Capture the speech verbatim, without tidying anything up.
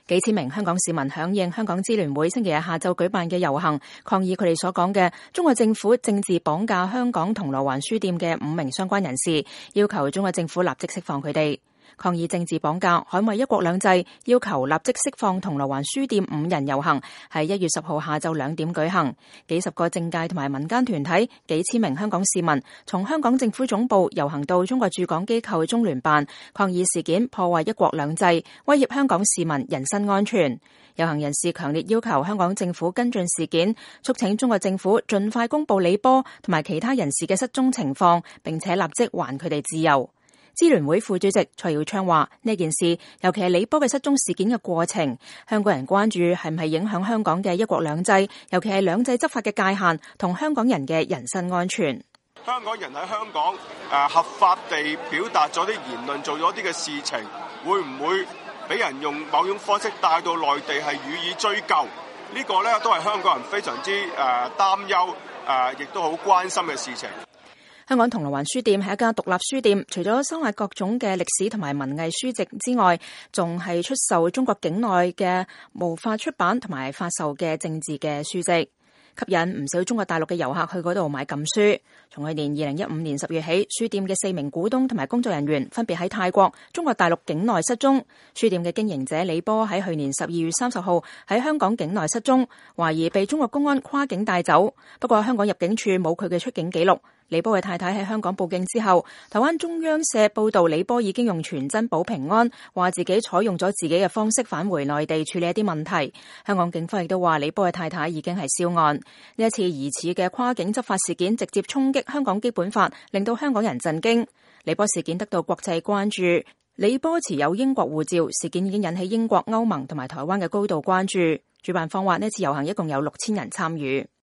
幾千名香港市民響應香港支聯會星期日下晝舉辦嘅遊行，抗議佢哋所講嘅中國政府政治綁架香港銅鑼灣書店嘅五名相關人士，要求中國政府立即釋放佢哋。抗議政治綁架、捍衛一國兩制、要求立即釋放銅鑼灣書店五人遊行，喺一月十號下晝兩點舉行。幾十個政界同埋民間團體、幾千名香港市民從香港政府總部遊行到中國駐港機構中聯辦，抗議事件破壞一國兩制，威脅香港市民人身安全。遊行人士強烈要求香港政府跟進事件，促請中國政府盡快公布李波同埋其他人士嘅失蹤情況，並且立即還佢哋自由。支聯會副主席蔡耀昌話：呢件事，尤其係李波嘅失蹤事件嘅過程，香港人關注係唔係影響香港嘅一國兩制，尤其係兩制執法嘅界限同香港人嘅人身安全。 香港人喺香港誒合法地表達咗啲言論，做咗啲嘅事情，會唔會俾人用某種方式帶到內地係予以追究？呢個呢都係香港人非常之誒擔憂誒，亦都好關心嘅事情。 香港銅鑼灣書店係一家獨立書店，除咗收納各種嘅歷史同埋文藝書籍之外，仲係出售中國境內嘅無法出版同埋發售嘅政治嘅書籍，吸引唔少中國大陸嘅遊客去嗰度買禁書。從去年二零一五年十月起，書店嘅四名股東同埋工作人員分別喺泰國、中國大陸境內失蹤。書店嘅經營者李波喺去年十二月三十號喺香港境內失蹤，懷疑被中國公安跨境帶走。不過香港入境處冇佢嘅出境記錄。李波嘅太太喺香港報警之後，台灣中央社報道李波已經用傳真保平安，話自己採用咗自己嘅方式返回內地處理一啲問題。香港警方亦都話李波嘅太太已經係銷案。呢一次疑似嘅跨境執法事件直接衝擊香港基本法，令到香港人震驚。李波事件得到國際關注，李波持有英國護照，事件已經引起英國、歐盟同埋台灣嘅高度關注。主辦方話呢次遊行一共有六千人參與。